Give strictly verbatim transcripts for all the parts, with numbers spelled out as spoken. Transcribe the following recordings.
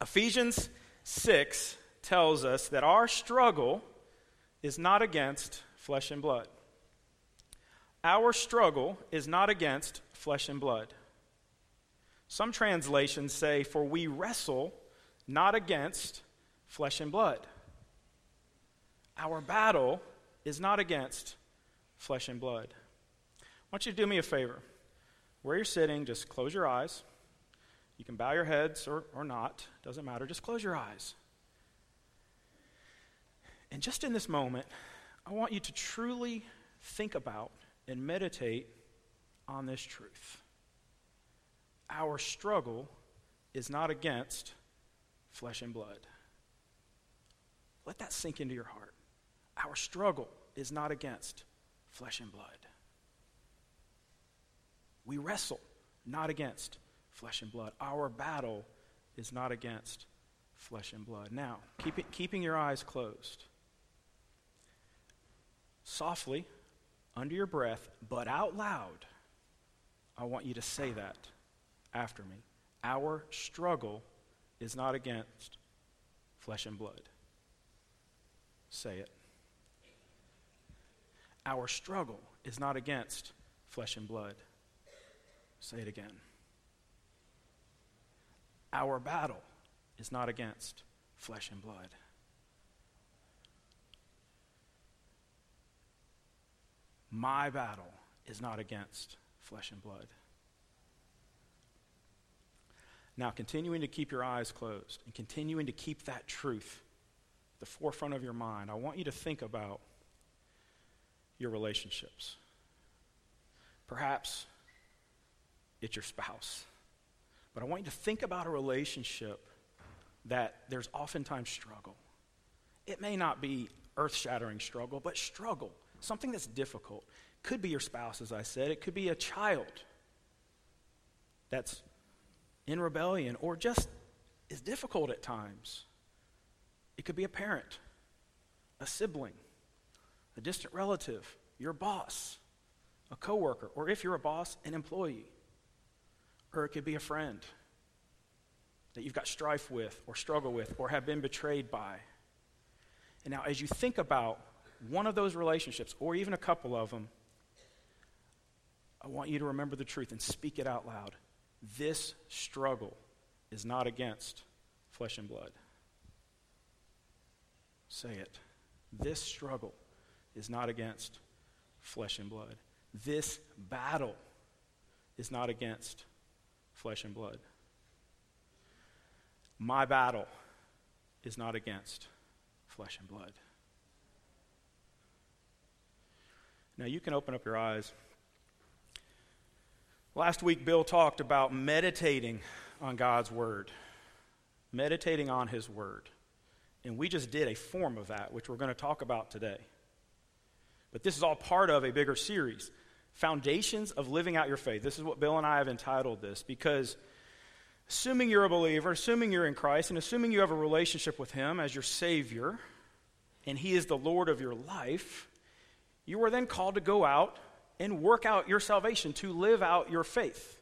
Ephesians six tells us that our struggle is not against flesh and blood. Our struggle is not against flesh and blood. Some translations say, for we wrestle not against flesh and blood. Our battle is not against flesh and blood. I want you to do me a favor. Where you're sitting, just close your eyes. You can bow your heads or, or not. Doesn't matter. Just close your eyes. And just in this moment, I want you to truly think about and meditate on this truth. Our struggle is not against flesh and blood. Let that sink into your heart. Our struggle is not against flesh and blood. We wrestle not against flesh and blood. Our battle is not against flesh and blood. Now, keep it, keeping your eyes closed. Softly, under your breath, but out loud, I want you to say that after me. Our struggle is not against flesh and blood. Say it. Our struggle is not against flesh and blood. Say it again. Our battle is not against flesh and blood. My battle is not against flesh and blood. Now, continuing to keep your eyes closed and continuing to keep that truth at the forefront of your mind, I want you to think about your relationships. Perhaps it's your spouse. But I want you to think about a relationship that there's oftentimes struggle. It may not be earth-shattering struggle, but struggle. Something that's difficult. Could be your spouse, as I said. It could be a child that's in rebellion or just is difficult at times. It could be a parent, a sibling, a distant relative, your boss, a coworker, or if you're a boss, an employee. Or it could be a friend that you've got strife with or struggle with or have been betrayed by. And now as you think about one of those relationships, or even a couple of them, I want you to remember the truth and speak it out loud. This struggle is not against flesh and blood. Say it. This struggle is not against flesh and blood. This battle is not against flesh and blood. My battle is not against flesh and blood. Now you can open up your eyes. Last week, Bill talked about meditating on God's word, meditating on his word. And we just did a form of that, which we're going to talk about today. But this is all part of a bigger series, Foundations of Living Out Your Faith. This is what Bill and I have entitled this, because assuming you're a believer, assuming you're in Christ, and assuming you have a relationship with him as your Savior, and he is the Lord of your life, you are then called to go out and work out your salvation, to live out your faith.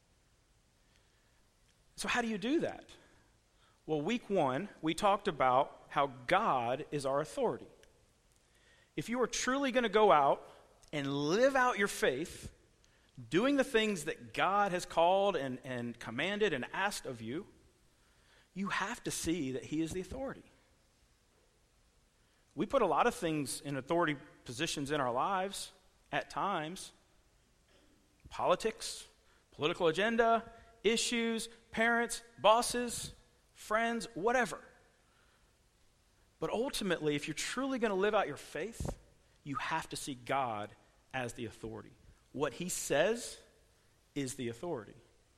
So how do you do that? Well, week one, we talked about how God is our authority. If you are truly going to go out and live out your faith, doing the things that God has called and, and commanded and asked of you, you have to see that he is the authority. We put a lot of things in authority positions in our lives at times. Politics, political agenda, issues, parents, bosses, friends, whatever. But ultimately, if you're truly going to live out your faith, you have to see God as the authority. What he says is the authority.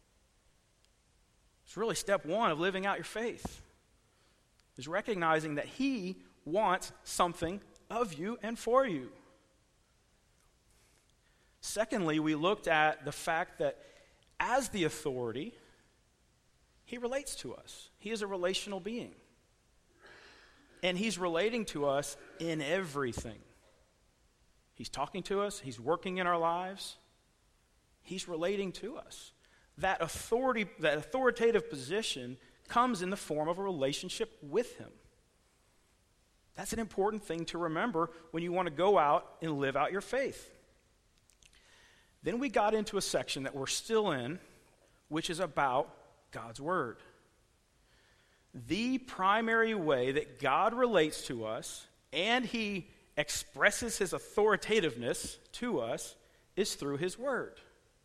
It's really step one of living out your faith, is recognizing that he wants something of you and for you. Secondly, we looked at the fact that as the authority, he relates to us. He is a relational being. And he's relating to us in everything. He's talking to us. He's working in our lives. He's relating to us. That authority, that authoritative position comes in the form of a relationship with him. That's an important thing to remember when you want to go out and live out your faith. Then we got into a section that we're still in, which is about God's word. The primary way that God relates to us and he expresses his authoritativeness to us is through his word.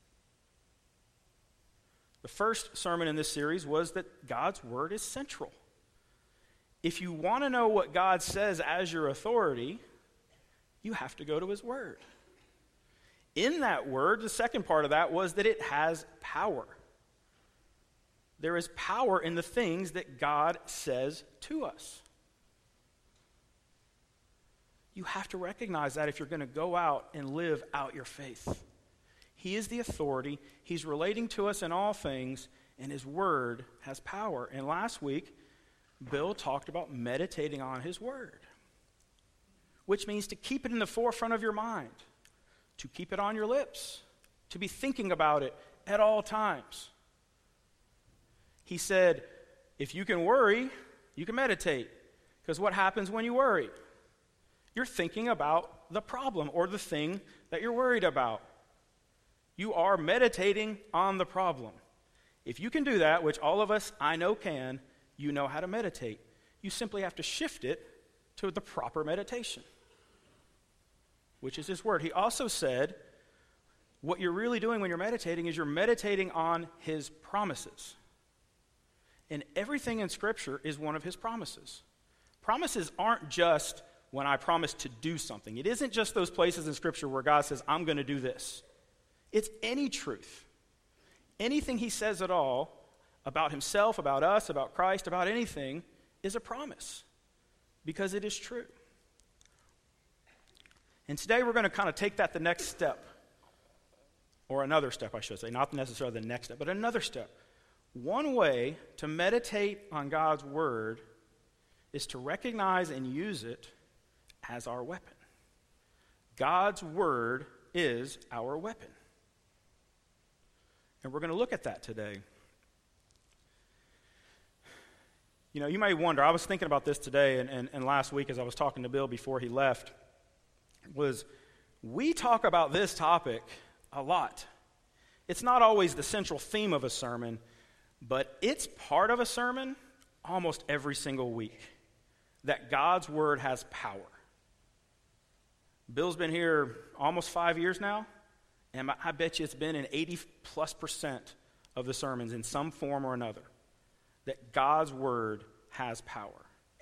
The first sermon in this series was that God's word is central. If you want to know what God says as your authority, you have to go to his word. In that word, the second part of that was that it has power. There is power in the things that God says to us. You have to recognize that if you're going to go out and live out your faith. He is the authority. He's relating to us in all things, and his word has power. And last week, Bill talked about meditating on his word, which means to keep it in the forefront of your mind, to keep it on your lips, to be thinking about it at all times. He said, if you can worry, you can meditate. Because what happens when you worry? You're thinking about the problem or the thing that you're worried about. You are meditating on the problem. If you can do that, which all of us I know can, you know how to meditate. You simply have to shift it to the proper meditation, which is his word. He also said, what you're really doing when you're meditating is you're meditating on his promises. And everything in Scripture is one of his promises. Promises aren't just when I promise to do something. It isn't just those places in Scripture where God says, I'm going to do this. It's any truth. Anything he says at all about himself, about us, about Christ, about anything is a promise because it is true. And today we're going to kind of take that the next step, or another step, I should say, not necessarily the next step, but another step. One way to meditate on God's word is to recognize and use it as our weapon. God's word is our weapon. And we're going to look at that today. You know, you may wonder, I was thinking about this today and, and, and last week as I was talking to Bill before he left, was we talk about this topic a lot. It's not always the central theme of a sermon, but it's part of a sermon almost every single week, that God's word has power. Bill's been here almost five years now, and I bet you it's been in eighty plus percent of the sermons in some form or another, that God's word has power.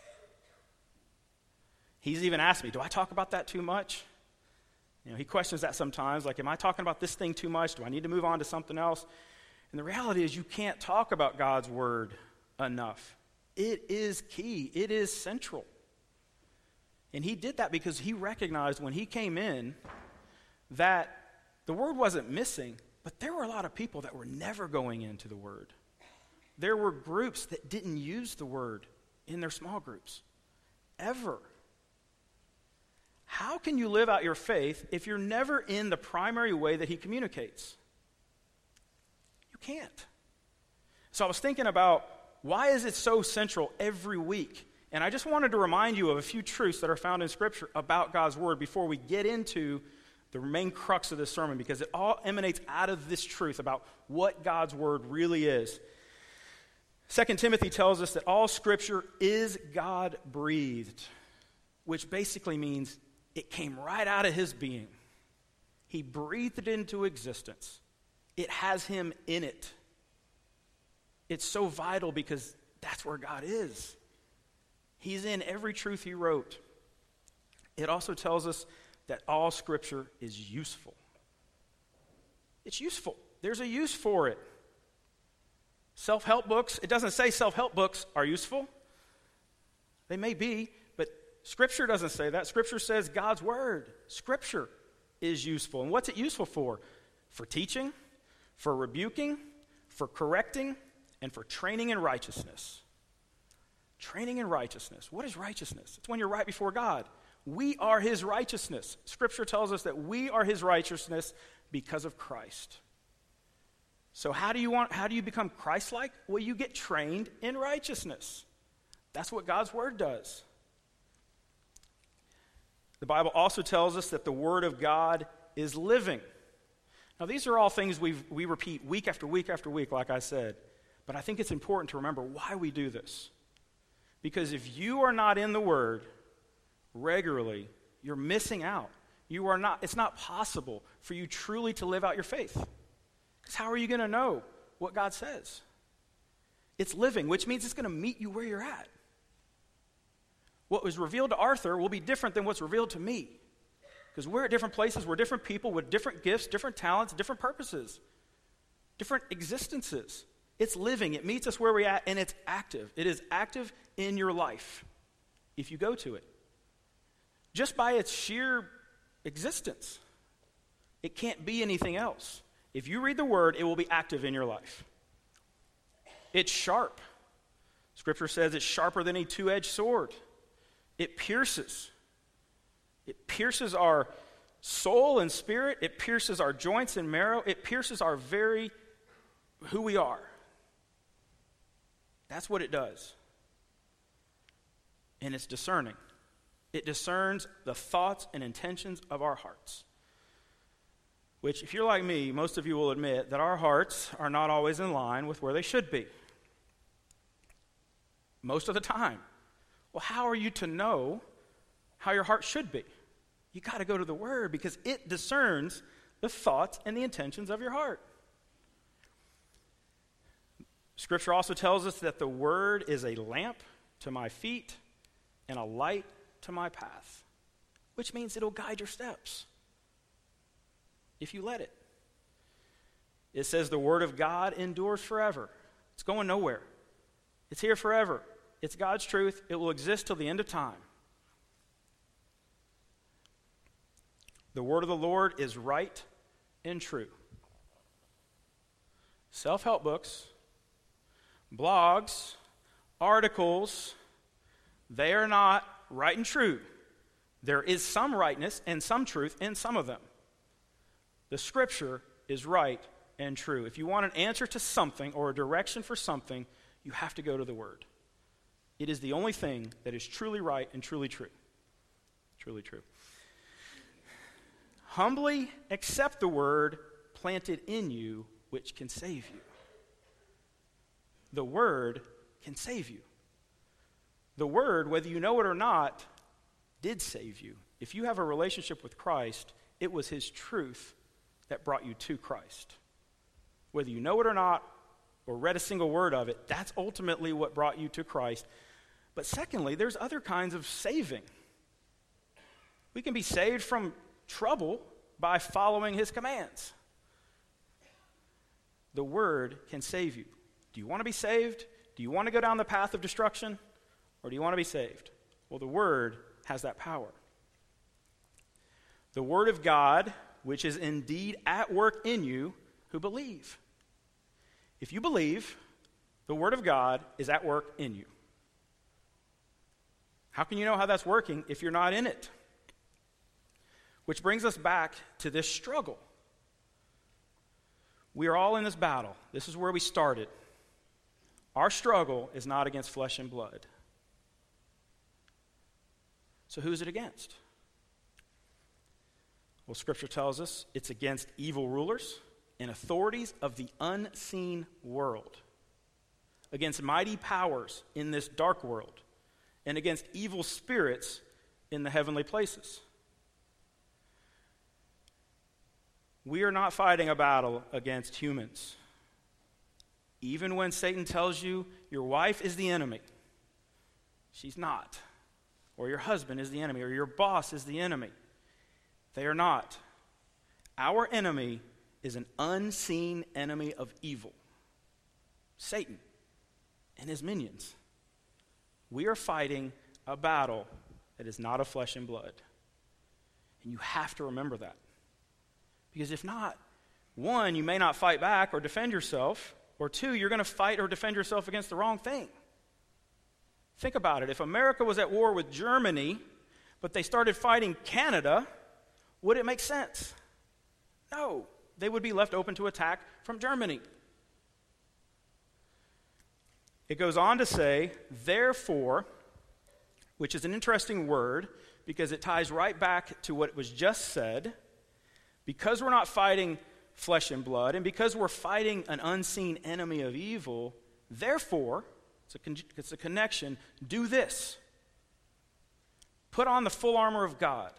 He's even asked me, do I talk about that too much? You know, he questions that sometimes, like, am I talking about this thing too much? Do I need to move on to something else? And the reality is you can't talk about God's word enough. It is key. It is central. And he did that because he recognized when he came in that the word wasn't missing, but there were a lot of people that were never going into the word. There were groups that didn't use the word in their small groups, ever. How can you live out your faith if you're never in the primary way that he communicates? You can't. So I was thinking about, why is it so central every week? And I just wanted to remind you of a few truths that are found in Scripture about God's word before we get into the main crux of this sermon, because it all emanates out of this truth about what God's word really is. Second Timothy tells us that all Scripture is God-breathed, which basically means it came right out of his being. He breathed it into existence. It has him in it. It's so vital because that's where God is. He's in every truth he wrote. It also tells us that all Scripture is useful. It's useful. There's a use for it. Self-help books, it doesn't say self-help books are useful. They may be, but Scripture doesn't say that. Scripture says God's word, Scripture, is useful. And what's it useful for? For teaching, for rebuking, for correcting, and for training in righteousness. Training in righteousness. What is righteousness? It's when you're right before God. We are his righteousness. Scripture tells us that we are his righteousness because of Christ. So how do you want how do you become Christ-like? Well, you get trained in righteousness. That's what God's word does. The Bible also tells us that the word of God is living. Now, these are all things we we repeat week after week after week, like I said. But I think it's important to remember why we do this. Because if you are not in the word regularly, you're missing out. You are not, it's not possible for you truly to live out your faith. Because how are you going to know what God says? It's living, which means it's going to meet you where you're at. What was revealed to Arthur will be different than what's revealed to me. Because we're at different places, we're different people with different gifts, different talents, different purposes, different existences. It's living, it meets us where we're at, and it's active. It is active in your life if you go to it. Just by its sheer existence. It can't be anything else. If you read the word, it will be active in your life. It's sharp. Scripture says it's sharper than a two-edged sword. It pierces. It pierces our soul and spirit. It pierces our joints and marrow. It pierces our very who we are. That's what it does. And it's discerning. It discerns the thoughts and intentions of our hearts. Which, if you're like me, most of you will admit that our hearts are not always in line with where they should be. Most of the time. Well, how are you to know how your heart should be? You got to go to the Word because it discerns the thoughts and the intentions of your heart. Scripture also tells us that the Word is a lamp to my feet and a light to my path, which means it'll guide your steps if you let it. It says the Word of God endures forever. It's going nowhere. It's here forever. It's God's truth. It will exist till the end of time. The word of the Lord is right and true. Self-help books, blogs, articles, they are not right and true. There is some rightness and some truth in some of them. The Scripture is right and true. If you want an answer to something or a direction for something, you have to go to the Word. It is the only thing that is truly right and truly true. Truly true. Humbly accept the Word planted in you, which can save you. The Word can save you. The Word, whether you know it or not, did save you. If you have a relationship with Christ, it was His truth that brought you to Christ. Whether you know it or not, or read a single word of it, that's ultimately what brought you to Christ. But secondly, there's other kinds of saving. We can be saved from trouble by following His commands. The Word can save you. Do you want to be saved? Do you want to go down the path of destruction? Or do you want to be saved? Well, the Word has that power. The Word of God, which is indeed at work in you who believe. If you believe, the Word of God is at work in you. How can you know how that's working if you're not in it? Which brings us back to this struggle. We are all in this battle. This is where we started. Our struggle is not against flesh and blood. So who is it against? Well, Scripture tells us it's against evil rulers and authorities of the unseen world, against mighty powers in this dark world, and against evil spirits in the heavenly places. We are not fighting a battle against humans. Even when Satan tells you your wife is the enemy, she's not. Or your husband is the enemy, or your boss is the enemy. They are not. Our enemy is an unseen enemy of evil. Satan and his minions. We are fighting a battle that is not of flesh and blood. And you have to remember that. Because if not, one, you may not fight back or defend yourself, or two, you're going to fight or defend yourself against the wrong thing. Think about it. If America was at war with Germany, but they started fighting Canada, would it make sense? No. They would be left open to attack from Germany. It goes on to say, therefore, which is an interesting word because it ties right back to what was just said. Because we're not fighting flesh and blood, and because we're fighting an unseen enemy of evil, therefore, it's a, con- it's a connection, do this. Put on the full armor of God.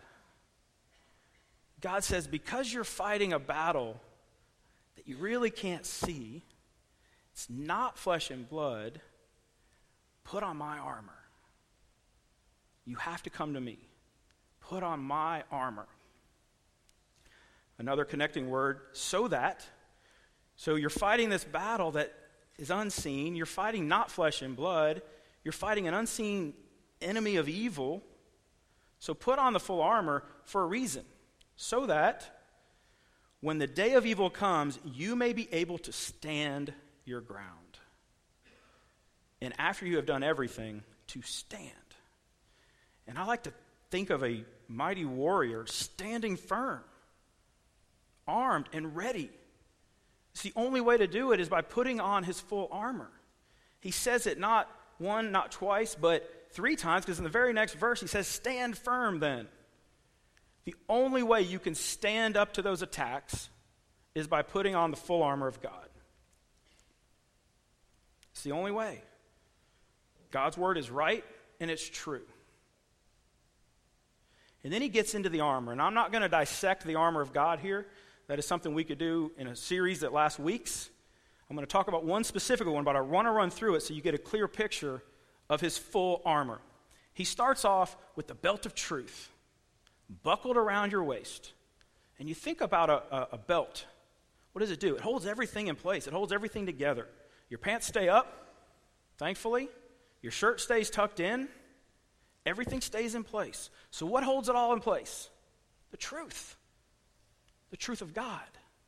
God says, because you're fighting a battle that you really can't see, it's not flesh and blood, put on my armor. You have to come to me. Put on my armor. Another connecting word, so that. So you're fighting this battle that is unseen. You're fighting not flesh and blood. You're fighting an unseen enemy of evil. So put on the full armor for a reason. So that when the day of evil comes, you may be able to stand your ground. And after you have done everything, to stand. And I like to think of a mighty warrior standing firm, armed and ready. It's the only way to do it is by putting on his full armor. He says it not one, not twice, but three times, because in the very next verse he says, stand firm then. The only way you can stand up to those attacks is by putting on the full armor of God. It's the only way. God's word is right and it's true. And then he gets into the armor, and I'm not going to dissect the armor of God here. That is something we could do in a series that lasts weeks. I'm going to talk about one specific one, but I want to run through it so you get a clear picture of his full armor. He starts off with the belt of truth, buckled around your waist. And you think about a, a, a belt. What does it do? It holds everything in place. It holds everything together. Your pants stay up, thankfully. Your shirt stays tucked in. Everything stays in place. So what holds it all in place? The truth. The truth of God.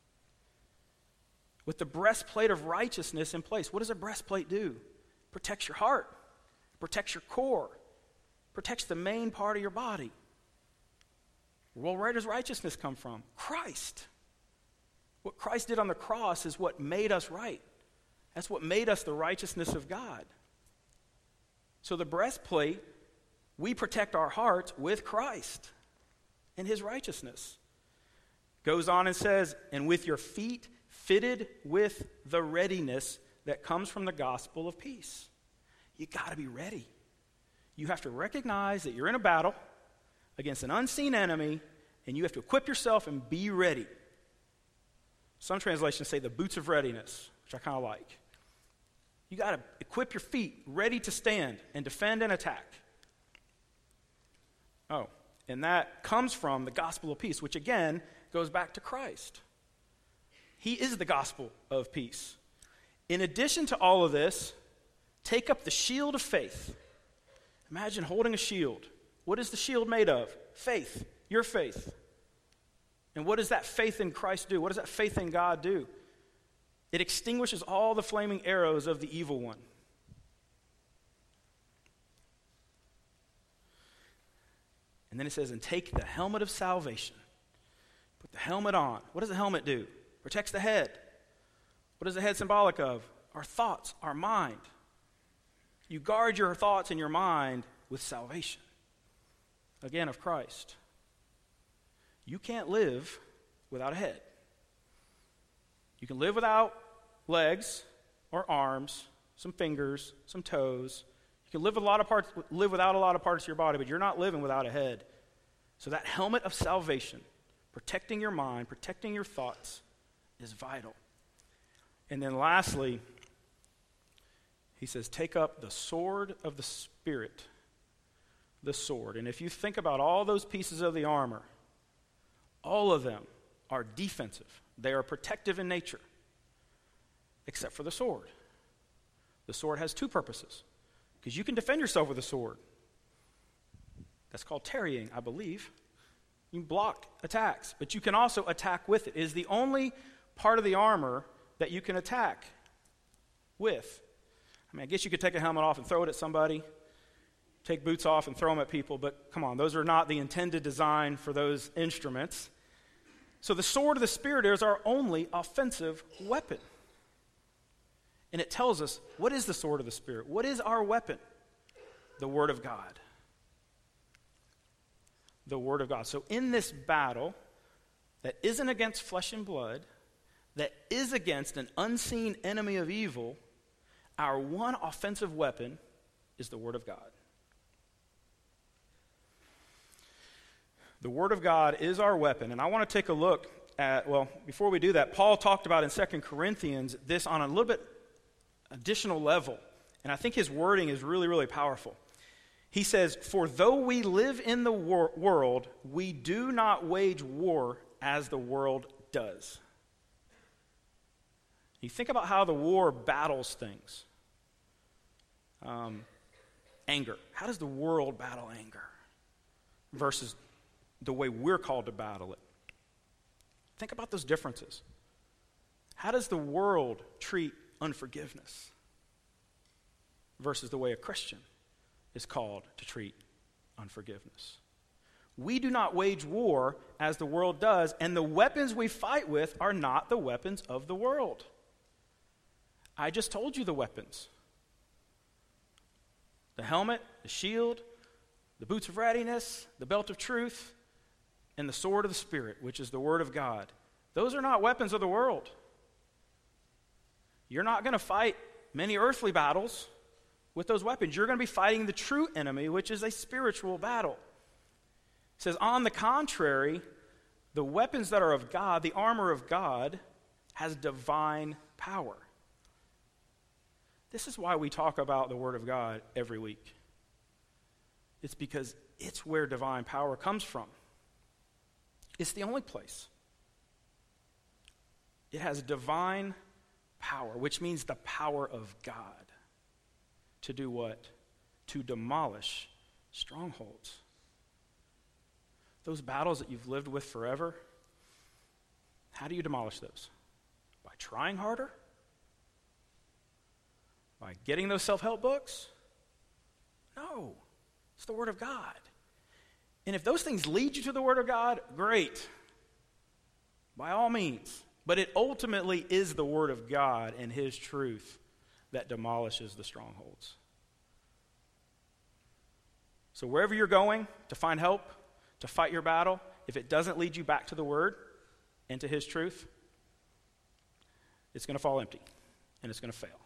With the breastplate of righteousness in place. What does a breastplate do? Protects your heart. Protects your core. Protects the main part of your body. Well, where does righteousness come from? Christ. What Christ did on the cross is what made us right. That's what made us the righteousness of God. So the breastplate, we protect our hearts with Christ and his righteousness. Goes on and says, and with your feet fitted with the readiness that comes from the gospel of peace. You got to be ready. You have to recognize that you're in a battle against an unseen enemy, and you have to equip yourself and be ready. Some translations say the boots of readiness, which I kind of like. You got to equip your feet, ready to stand and defend and attack. Oh, and that comes from the gospel of peace, which again goes back to Christ. He is the gospel of peace. In addition to all of this, take up the shield of faith. Imagine holding a shield. What is the shield made of? Faith, your faith. And what does that faith in Christ do? What does that faith in God do? It extinguishes all the flaming arrows of the evil one. And then it says, and take the helmet of salvation. Put the helmet on. What does the helmet do? Protects the head. What is the head symbolic of? Our thoughts, our mind. You guard your thoughts and your mind with salvation. Again, of Christ. You can't live without a head. You can live without legs or arms, some fingers, some toes. You can live with a lot of parts, live without a lot of parts of your body, but you're not living without a head. So that helmet of salvation, protecting your mind, protecting your thoughts, is vital. And then lastly, he says, take up the sword of the Spirit, the sword. And if you think about all those pieces of the armor, all of them are defensive. They are protective in nature, except for the sword. The sword has two purposes, because you can defend yourself with a sword. That's called tarrying, I believe. You can block attacks, but you can also attack with it. It is the only part of the armor that you can attack with. I mean, I guess you could take a helmet off and throw it at somebody, take boots off and throw them at people, but come on, those are not the intended design for those instruments. So the sword of the Spirit is our only offensive weapon. And it tells us, what is the sword of the Spirit? What is our weapon? The Word of God. The Word of God. So in this battle that isn't against flesh and blood, that is against an unseen enemy of evil, our one offensive weapon is the Word of God. The Word of God is our weapon. And I want to take a look at, well, before we do that, Paul talked about in Second Corinthians this on a little bit additional level. And I think his wording is really, really powerful. He says, "For though we live in the wor- world, we do not wage war as the world does." You think about how the war battles things. Um, anger. How does the world battle anger versus the way we're called to battle it? Think about those differences. How does the world treat unforgiveness versus the way a Christian is called to treat unforgiveness? We do not wage war as the world does, and the weapons we fight with are not the weapons of the world. I just told you the weapons. The helmet, the shield, the boots of readiness, the belt of truth, and the sword of the Spirit, which is the Word of God. Those are not weapons of the world. You're not going to fight many earthly battles with those weapons. You're going to be fighting the true enemy, which is a spiritual battle. It says, on the contrary, the weapons that are of God, the armor of God, has divine power. This is why we talk about the Word of God every week. It's because it's where divine power comes from. It's the only place. It has divine power, which means the power of God. To do what? To demolish strongholds. Those battles that you've lived with forever, how do you demolish those? By trying harder? By getting those self-help books? No. It's the Word of God. And if those things lead you to the Word of God, great. By all means. But it ultimately is the Word of God and His truth that demolishes the strongholds. So wherever you're going to find help, to fight your battle, if it doesn't lead you back to the Word and to His truth, it's going to fall empty and it's going to fail.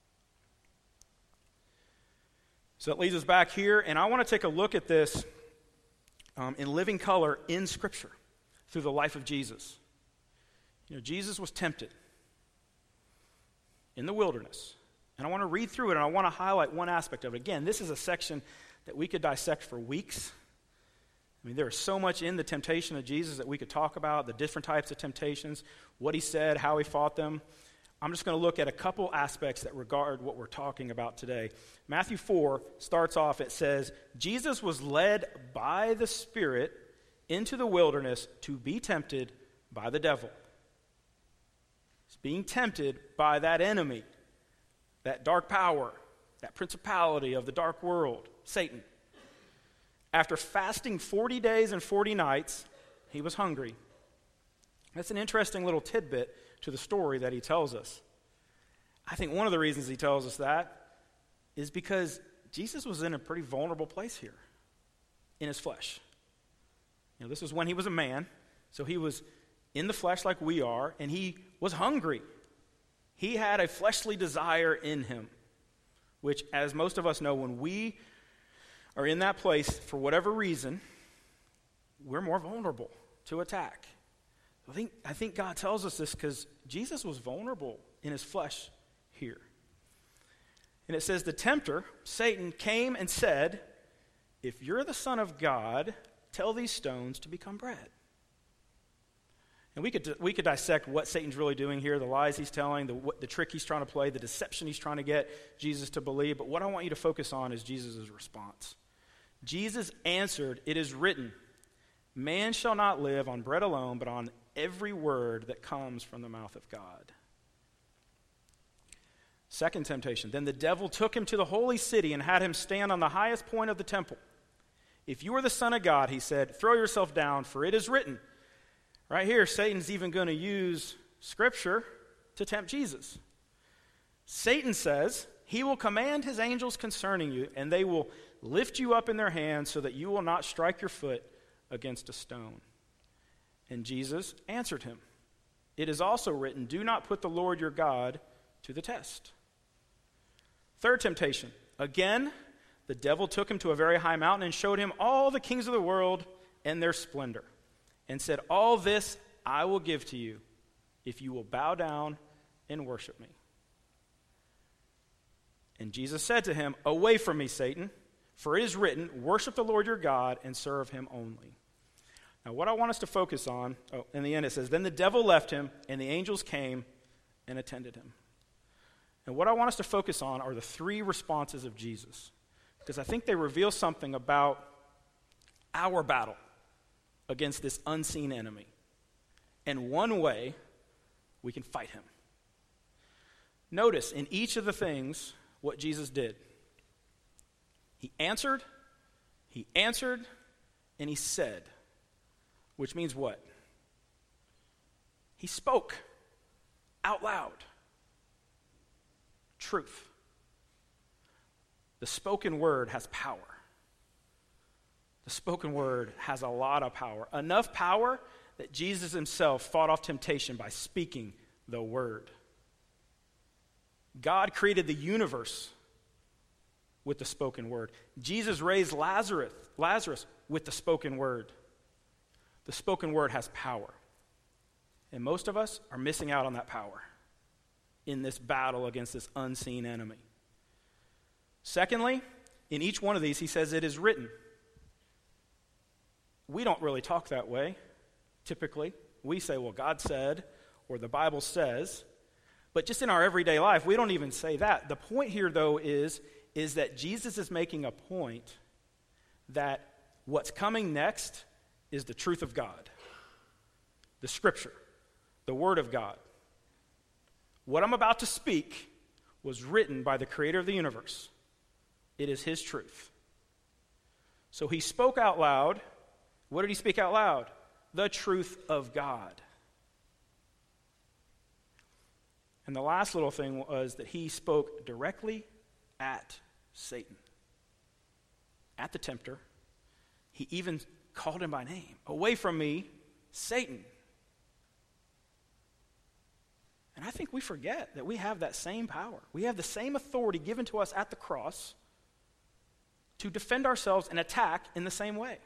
So that leads us back here, and I want to take a look at this um, in living color in Scripture through the life of Jesus. You know, Jesus was tempted in the wilderness, and I want to read through it, and I want to highlight one aspect of it. Again, this is a section that we could dissect for weeks. I mean, there is so much in the temptation of Jesus that we could talk about, the different types of temptations, what He said, how He fought them. I'm just going to look at a couple aspects that regard what we're talking about today. Matthew four starts off, it says, Jesus was led by the Spirit into the wilderness to be tempted by the devil. He's being tempted by that enemy, that dark power, that principality of the dark world, Satan. After fasting forty days and forty nights, he was hungry. That's an interesting little tidbit to the story that he tells us. I think one of the reasons he tells us that is because Jesus was in a pretty vulnerable place here in his flesh. You know, this was when he was a man, so he was in the flesh like we are, and he was hungry. He had a fleshly desire in him, which, as most of us know, when we are in that place for whatever reason, we're more vulnerable to attack. I think, I think God tells us this because Jesus was vulnerable in his flesh here. And it says, the tempter, Satan, came and said, if you're the Son of God, tell these stones to become bread. And we could we could dissect what Satan's really doing here, the lies he's telling, the, what, the trick he's trying to play, the deception he's trying to get Jesus to believe. But what I want you to focus on is Jesus' response. Jesus answered, it is written, man shall not live on bread alone, but on every word that comes from the mouth of God. Second temptation. Then the devil took him to the holy city and had him stand on the highest point of the temple. If you are the Son of God, he said, throw yourself down, for it is written. Right here, Satan's even going to use Scripture to tempt Jesus. Satan says he will command his angels concerning you, and they will lift you up in their hands so that you will not strike your foot against a stone. And Jesus answered him, it is also written, do not put the Lord your God to the test. Third temptation. Again, the devil took him to a very high mountain and showed him all the kings of the world and their splendor, and said, all this I will give to you if you will bow down and worship me. And Jesus said to him, away from me, Satan, for it is written, worship the Lord your God and serve him only. Now, what I want us to focus on, oh, in the end it says, then the devil left him, and the angels came and attended him. And what I want us to focus on are the three responses of Jesus, because I think they reveal something about our battle against this unseen enemy, and one way we can fight him. Notice in each of the things what Jesus did. He answered, he answered, and he said. Which means what? He spoke out loud. Truth. The spoken word has power. The spoken word has a lot of power. Enough power that Jesus himself fought off temptation by speaking the word. God created the universe with the spoken word. Jesus raised Lazarus, Lazarus with the spoken word. The spoken word has power. And most of us are missing out on that power in this battle against this unseen enemy. Secondly, in each one of these, he says it is written. We don't really talk that way, typically. We say, well, God said, or the Bible says. But just in our everyday life, we don't even say that. The point here, though, is, is that Jesus is making a point that what's coming next is the truth of God, the Scripture, the Word of God. What I'm about to speak was written by the Creator of the universe. It is His truth. So he spoke out loud. What did he speak out loud? The truth of God. And the last little thing was that he spoke directly at Satan, at the tempter. He even called him by name. Away from me, Satan. And I think we forget that we have that same power. We have the same authority given to us at the cross to defend ourselves and attack in the same way.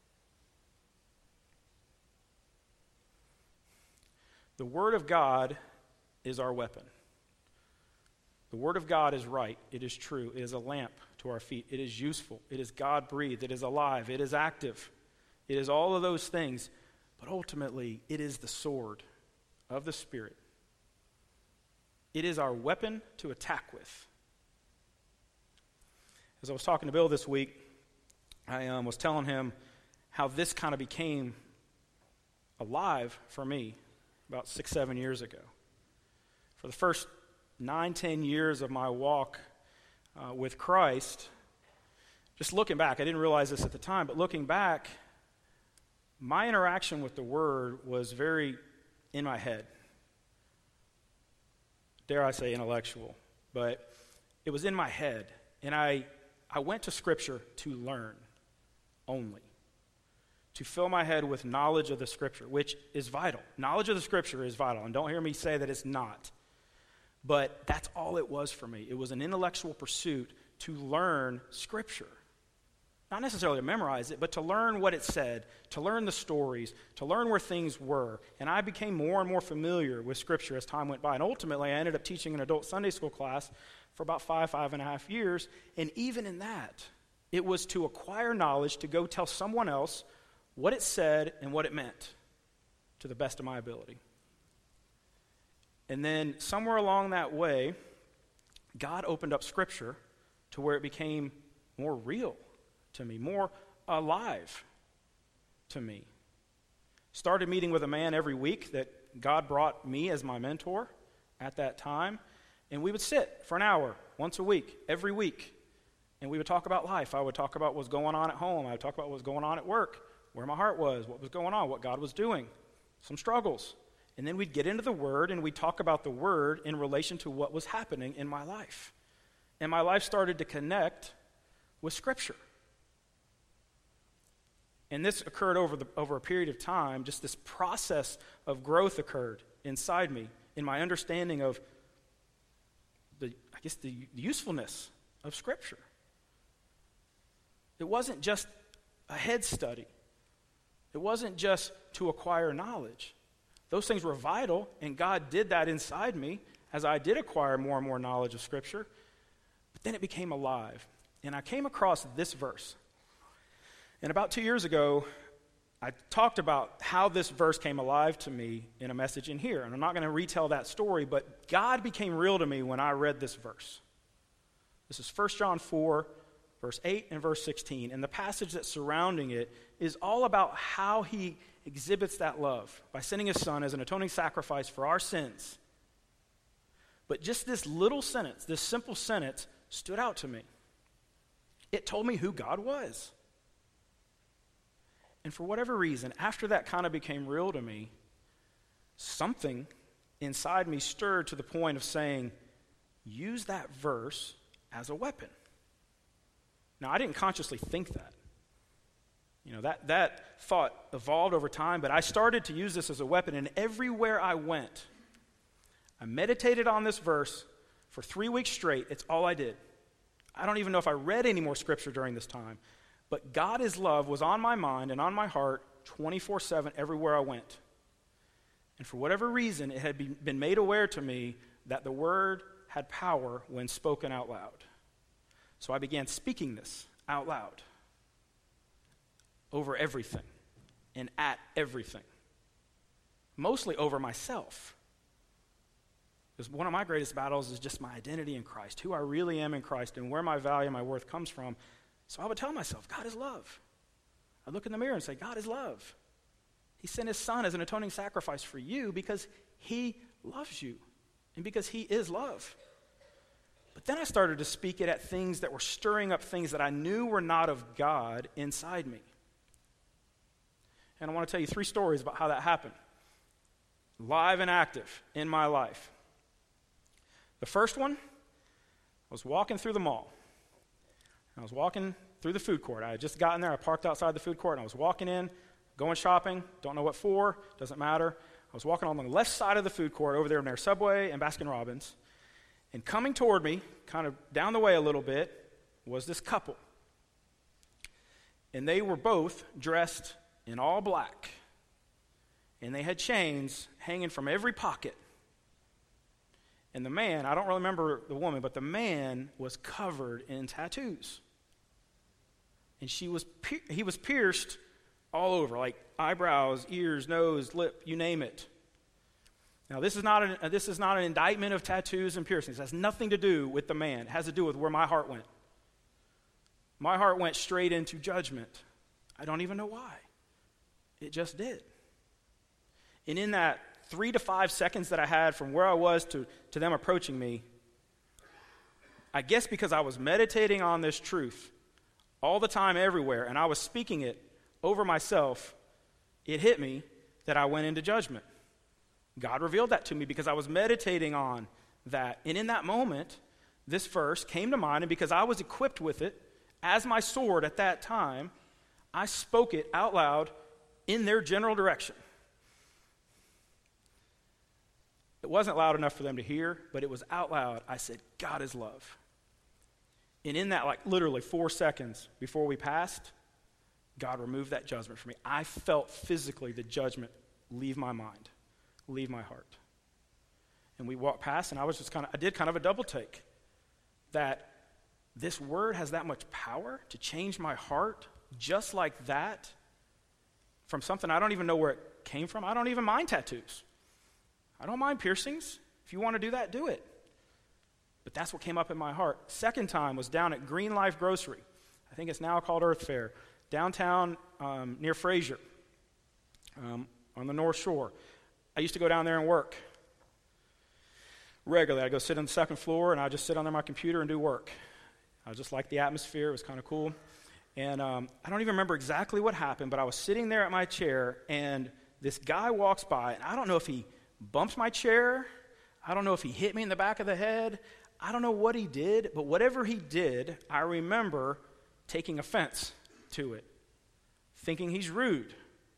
The Word of God is our weapon. The Word of God is right. It is true. It is a lamp to our feet. It is useful. It is God-breathed. It is alive. It is active. It is all of those things. But ultimately, it is the sword of the Spirit. It is our weapon to attack with. As I was talking to Bill this week, I um, was telling him how this kind of became alive for me about six, seven years ago. For the first nine, ten years of my walk uh, with Christ, just looking back, I didn't realize this at the time, but looking back, my interaction with the Word was very in my head. Dare I say intellectual, but it was in my head. And I, I went to Scripture to learn only, to fill my head with knowledge of the Scripture, which is vital. Knowledge of the Scripture is vital, and don't hear me say that it's not. But that's all it was for me. It was an intellectual pursuit to learn Scripture. Not necessarily to memorize it, but to learn what it said, to learn the stories, to learn where things were. And I became more and more familiar with Scripture as time went by. And ultimately, I ended up teaching an adult Sunday school class for about five, five and a half years. And even in that, it was to acquire knowledge, to go tell someone else what it said and what it meant to the best of my ability. And then somewhere along that way, God opened up Scripture to where it became more real to me, more alive to me. Started meeting with a man every week that God brought me as my mentor at that time, and we would sit for an hour once a week, every week, and we would talk about life. I would talk about what was going on at home. I would talk about what was going on at work, where my heart was, what was going on, what God was doing, some struggles. And then we'd get into the Word, and we'd talk about the Word in relation to what was happening in my life. And my life started to connect with Scripture. And this occurred over, the, over a period of time. Just this process of growth occurred inside me, in my understanding of the, I guess, the usefulness of Scripture. It wasn't just a head study. It wasn't just to acquire knowledge. Those things were vital, and God did that inside me as I did acquire more and more knowledge of Scripture. But then it became alive. And I came across this verse. And about two years ago, I talked about how this verse came alive to me in a message in here. And I'm not going to retell that story, but God became real to me when I read this verse. This is First John four, verse eight and verse sixteen. And the passage that's surrounding it is all about how he exhibits that love by sending his son as an atoning sacrifice for our sins. But just this little sentence, this simple sentence, stood out to me. It told me who God was. And for whatever reason, after that kind of became real to me, something inside me stirred to the point of saying, use that verse as a weapon. Now, I didn't consciously think that. You know, that, that thought evolved over time, but I started to use this as a weapon, and everywhere I went, I meditated on this verse for three weeks straight. It's all I did. I don't even know if I read any more Scripture during this time, but God is love was on my mind and on my heart twenty-four seven everywhere I went. And for whatever reason, it had been made aware to me that the Word had power when spoken out loud. So I began speaking this out loud over everything and at everything, mostly over myself. Because one of my greatest battles is just my identity in Christ, who I really am in Christ, and where my value and my worth comes from. So I would tell myself, God is love. I'd look in the mirror and say, God is love. He sent his son as an atoning sacrifice for you because he loves you and because he is love. But then I started to speak it at things that were stirring up things that I knew were not of God inside me. And I want to tell you three stories about how that happened, live and active in my life. The first one, I was walking through the mall. I was walking through the food court. I had just gotten there. I parked outside the food court, and I was walking in, going shopping. Don't know what for. Doesn't matter. I was walking on the left side of the food court over there near Subway and Baskin-Robbins. And coming toward me, kind of down the way a little bit, was this couple. And they were both dressed in all black. And they had chains hanging from every pocket. And the man, I don't really remember the woman, but the man was covered in tattoos. And she was, he was pierced all over, like eyebrows, ears, nose, lip, you name it. Now, this is not an, this is not an indictment of tattoos and piercings. It has nothing to do with the man. It has to do with where my heart went. My heart went straight into judgment. I don't even know why. It just did. And in that three to five seconds that I had from where I was to, to them approaching me, I guess because I was meditating on this truth all the time, everywhere, and I was speaking it over myself, it hit me that I went into judgment. God revealed that to me because I was meditating on that. And in that moment, this verse came to mind, and because I was equipped with it as my sword at that time, I spoke it out loud in their general direction. It wasn't loud enough for them to hear, but it was out loud. I said, God is love. And in that, like literally four seconds before we passed, God removed that judgment from me. I felt physically the judgment leave my mind, leave my heart. And we walked past, and I was just kind of, I did kind of a double take. That this word has that much power to change my heart just like that from something I don't even know where it came from. I don't even mind tattoos. I don't mind piercings. If you want to do that, do it. But that's what came up in my heart. Second time was down at Green Life Grocery. I think it's now called Earth Fair. Downtown um, near Fraser um, on the North Shore. I used to go down there and work regularly. I'd go sit on the second floor, and I'd just sit on there my computer and do work. I just liked the atmosphere. It was kind of cool. And um, I don't even remember exactly what happened, but I was sitting there at my chair, and this guy walks by, and I don't know if he bumped my chair. I don't know if he hit me in the back of the head. I don't know what he did, but whatever he did, I remember taking offense to it, thinking he's rude.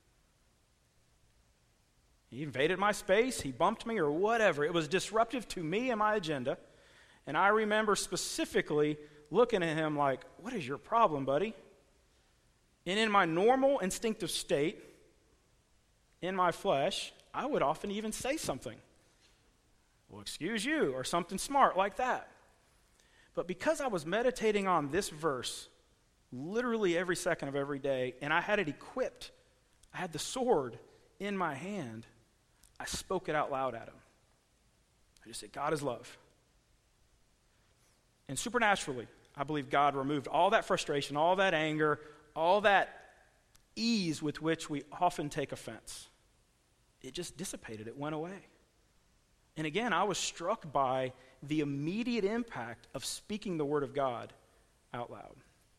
He invaded my space, he bumped me, or whatever. It was disruptive to me and my agenda. And I remember specifically looking at him like, what is your problem, buddy? And in my normal instinctive state, in my flesh, I would often even say something. Well, excuse you, or something smart like that. But because I was meditating on this verse literally every second of every day, and I had it equipped, I had the sword in my hand, I spoke it out loud at him. I just said, God is love. And supernaturally, I believe God removed all that frustration, all that anger, all that ease with which we often take offense. It just dissipated. It went away. And again, I was struck by the immediate impact of speaking the word of God out loud.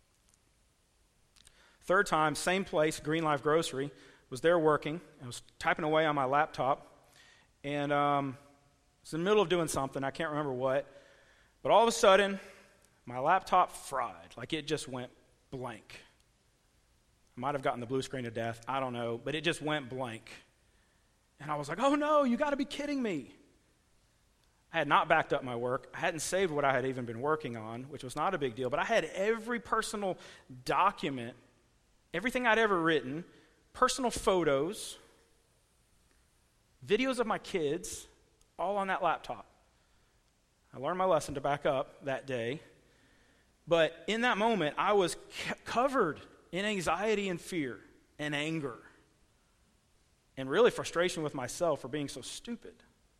Third time, same place, Green Life Grocery, was there working. I was typing away on my laptop, and um, I was in the middle of doing something. I can't remember what. But all of a sudden, my laptop fried. Like it just went blank. I might have gotten the blue screen to death. I don't know. But it just went blank. And I was like, oh no, you got to be kidding me. I had not backed up my work. I hadn't saved what I had even been working on, which was not a big deal. But I had every personal document, everything I'd ever written, personal photos, videos of my kids, all on that laptop. I learned my lesson to back up that day. But in that moment, I was c- covered in anxiety and fear and anger and really frustration with myself for being so stupid.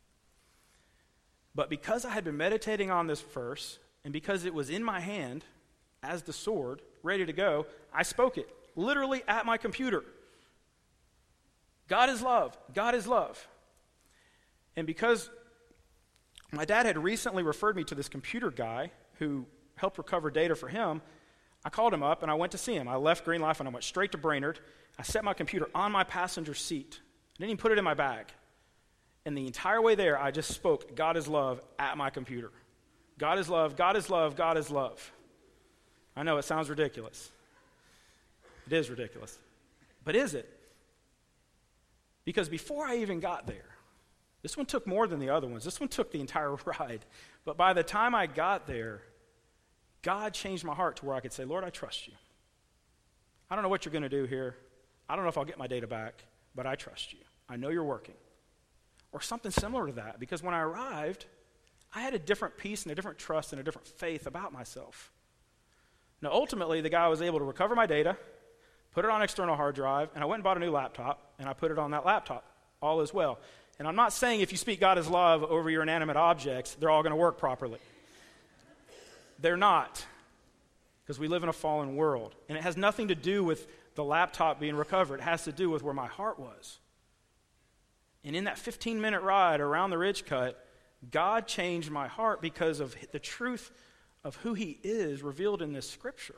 But because I had been meditating on this verse, and because it was in my hand as the sword, ready to go, I spoke it literally at my computer. God is love. God is love. And because my dad had recently referred me to this computer guy who helped recover data for him, I called him up and I went to see him. I left Green Life and I went straight to Brainerd. I set my computer on my passenger seat. I didn't even put it in my bag. And the entire way there, I just spoke, God is love, at my computer. God is love, God is love, God is love. I know it sounds ridiculous. It is ridiculous. But is it? Because before I even got there, this one took more than the other ones. This one took the entire ride. But by the time I got there, God changed my heart to where I could say, Lord, I trust you. I don't know what you're going to do here. I don't know if I'll get my data back, but I trust you. I know you're working. Or something similar to that, because when I arrived, I had a different peace and a different trust and a different faith about myself. Now, ultimately, the guy was able to recover my data, put it on external hard drive, and I went and bought a new laptop, and I put it on that laptop. All is well. And I'm not saying if you speak God is love over your inanimate objects, they're all going to work properly. They're not, because we live in a fallen world. And it has nothing to do with the laptop being recovered. It has to do with where my heart was. And in that fifteen-minute ride around the ridge cut, God changed my heart because of the truth of who he is revealed in this scripture.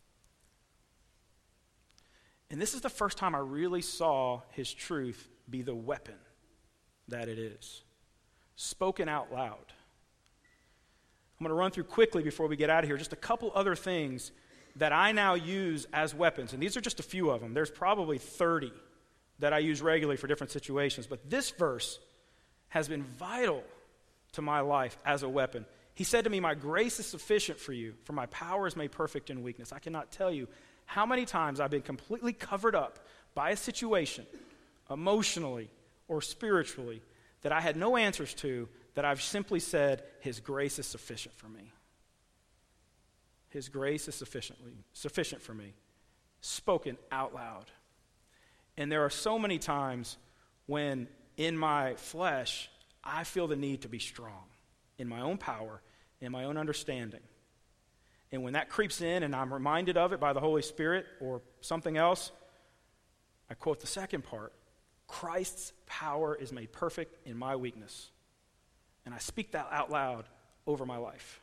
And this is the first time I really saw his truth be the weapon that it is, spoken out loud. I'm going to run through quickly before we get out of here just a couple other things that I now use as weapons. And these are just a few of them. There's probably thirty that I use regularly for different situations. But this verse has been vital to my life as a weapon. He said to me, my grace is sufficient for you, for my power is made perfect in weakness. I cannot tell you how many times I've been completely covered up by a situation, emotionally or spiritually, that I had no answers to, that I've simply said, his grace is sufficient for me. His grace is sufficiently sufficient for me. Spoken out loud. And there are so many times when in my flesh, I feel the need to be strong in my own power, in my own understanding. And when that creeps in and I'm reminded of it by the Holy Spirit or something else, I quote the second part, Christ's power is made perfect in my weakness. And I speak that out loud over my life.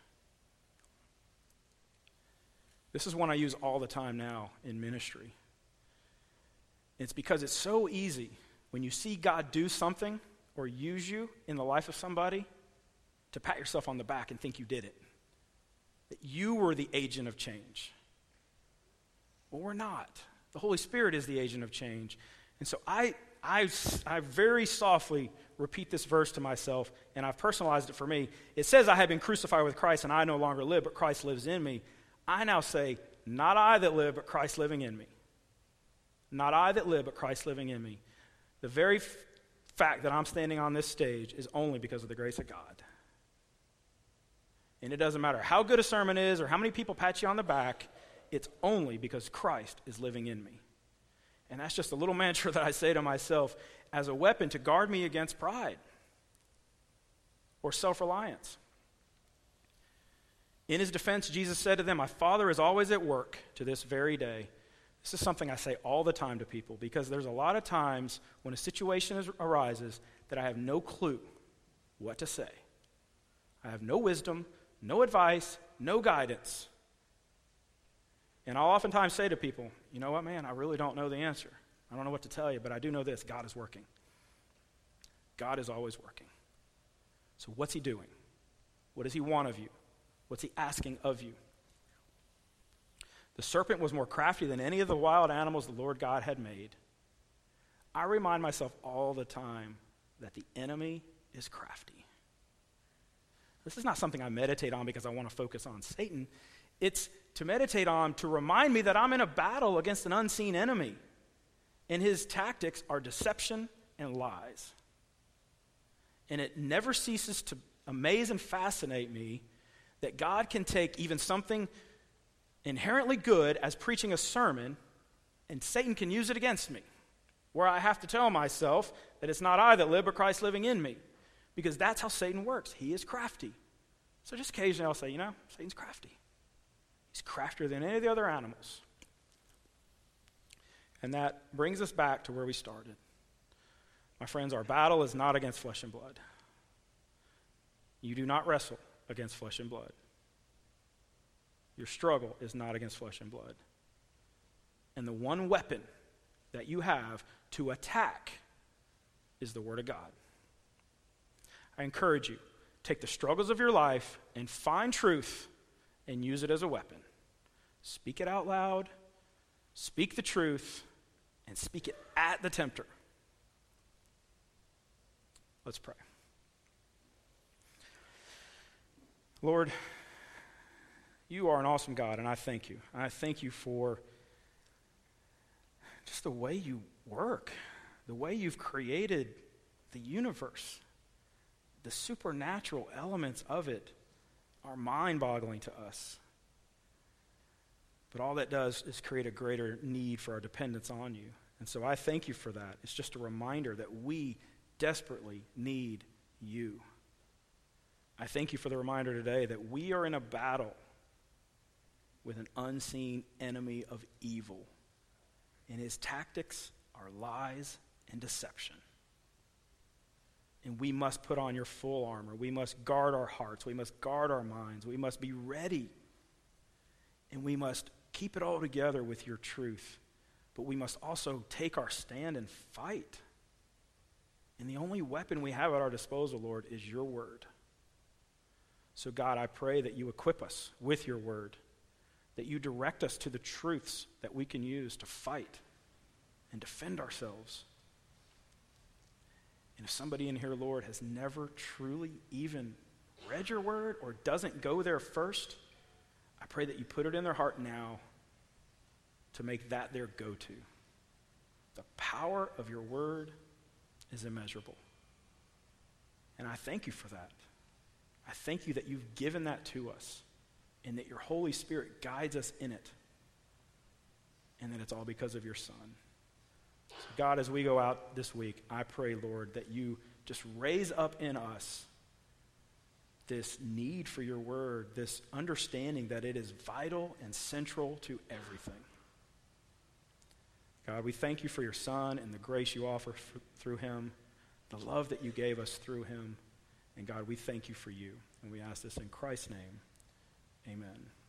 This is one I use all the time now in ministry. It's because it's so easy when you see God do something or use you in the life of somebody to pat yourself on the back and think you did it. That you were the agent of change. Well, we're not. The Holy Spirit is the agent of change. And so I, I, I very softly repeat this verse to myself, and I've personalized it for me. It says, I have been crucified with Christ, and I no longer live, but Christ lives in me. I now say, not I that live, but Christ living in me. Not I that live, but Christ living in me. The very f- fact that I'm standing on this stage is only because of the grace of God. And it doesn't matter how good a sermon is or how many people pat you on the back, it's only because Christ is living in me. And that's just a little mantra that I say to myself as a weapon to guard me against pride or self-reliance. In his defense, Jesus said to them, my Father is always at work to this very day. This is something I say all the time to people because there's a lot of times when a situation is, arises that I have no clue what to say. I have no wisdom, no advice, no guidance. And I'll oftentimes say to people, you know what, man, I really don't know the answer. I don't know what to tell you, but I do know this, God is working. God is always working. So what's he doing? What does he want of you? What's he asking of you? The serpent was more crafty than any of the wild animals the Lord God had made. I remind myself all the time that the enemy is crafty. This is not something I meditate on because I want to focus on Satan. It's to meditate on to remind me that I'm in a battle against an unseen enemy. And his tactics are deception and lies. And it never ceases to amaze and fascinate me that God can take even something inherently good as preaching a sermon, and Satan can use it against me, where I have to tell myself that it's not I that live, but Christ living in me, because that's how Satan works. He is crafty. So just occasionally I'll say, you know, Satan's crafty. He's craftier than any of the other animals. And that brings us back to where we started. My friends, our battle is not against flesh and blood. You do not wrestle against flesh and blood. Your struggle is not against flesh and blood. And the one weapon that you have to attack is the Word of God. I encourage you, take the struggles of your life and find truth and use it as a weapon. Speak it out loud, speak the truth, and speak it at the tempter. Let's pray. Lord, you are an awesome God, and I thank you. I thank you for just the way you work, the way you've created the universe. The supernatural elements of it are mind-boggling to us. But all that does is create a greater need for our dependence on you. And so I thank you for that. It's just a reminder that we desperately need you. I thank you for the reminder today that we are in a battle with an unseen enemy of evil. And his tactics are lies and deception. And we must put on your full armor. We must guard our hearts. We must guard our minds. We must be ready. And we must keep it all together with your truth. But we must also take our stand and fight. And the only weapon we have at our disposal, Lord, is your word. So God, I pray that you equip us with your word, that you direct us to the truths that we can use to fight and defend ourselves. And if somebody in here, Lord, has never truly even read your word or doesn't go there first, I pray that you put it in their heart now to make that their go-to. The power of your word is immeasurable. And I thank you for that. I thank you that you've given that to us and that your Holy Spirit guides us in it and that it's all because of your Son. So God, as we go out this week, I pray, Lord, that you just raise up in us this need for your word, this understanding that it is vital and central to everything. God, we thank you for your Son and the grace you offer f- through him, the love that you gave us through him. And God, we thank you for you. And we ask this in Christ's name. Amen.